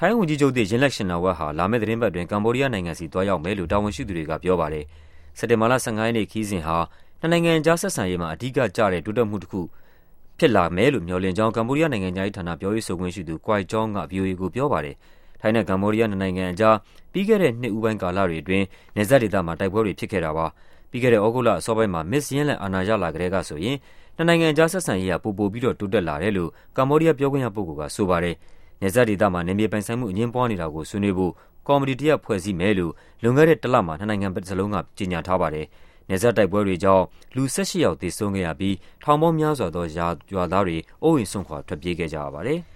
ထိုင်းဝန်ကြီးချုပ်သစ် Yingluck Shinawatra ဟာလာမယ့်သတင်းပတ်တွင်ကမ္ဘောဒီးယားနိုင်ငံစီသွားရောက်မယ်လို့တာဝန်ရှိသူတွေကပြောပါတယ်။စက်တင်ဘာလ15 ရက်နေ့ခရီးစဉ်ဟာနှစ်နိုင်ငံအကြားဆက်ဆံရေးမှာအဓိကကျတဲ့တိုးတက်မှုတစ်ခုဖြစ်လာမယ်လို့မျှော်လင့်ကြောင်းကမ္ဘောဒီးယားနိုင်ငံသားရေးဌာနပြောရေးဆိုခွင့်ရှိသူ Kwai Chong က VOA ကိုပြောပါတယ်။ထိုင်းနဲ့ကမ္ဘောဒီးယားနှစ်နိုင်ငံအကြားပြီးခဲ့တဲ့နှစ်ဦးပိုင်းကာလတွေအတွင်းနယ်စပ်ဒေသမှာတိုက်ပွဲတွေဖြစ်ခဲ့တာပါ။ပြီးခဲ့တဲ့သြဂုတ်လအစောပိုင်းမှာ Ms. Yingluck အာဏာရလာကတည်းကဆိုရင်နှစ်နိုင်ငံအကြားဆက်ဆံရေးဟာပိုပြီးတိုးတက်လာတယ်လို့ကမ္ဘောဒီးယားပြောခွင့်ရပုဂ္ဂိုလ်ကဆိုပါတယ်။နယ်စပ်ဒေသမှာနယ်မြေပိုင်ဆိုင်မှုအငြင်းပွားနေတာကိုဆွေးနွေးဖို့ကော်မတီတစ်ရပ်ဖွဲ့စည်းမယ်လို့လွန်ခဲ့တဲ့တစ်လမှာနှစ်နိုင်ငံစလုံးကကြေညာထားပါတယ်။နယ်စပ်တိုက်ပွဲတွေကြောင့်လူ 18 ယောက်သေဆုံးခဲ့ရပြီးထောင်ပေါင်းများစွာသောရွာသားတွေအိုးအိမ်စွန့်ခွာထွက်ပြေးခဲ့ကြရပါတယ်။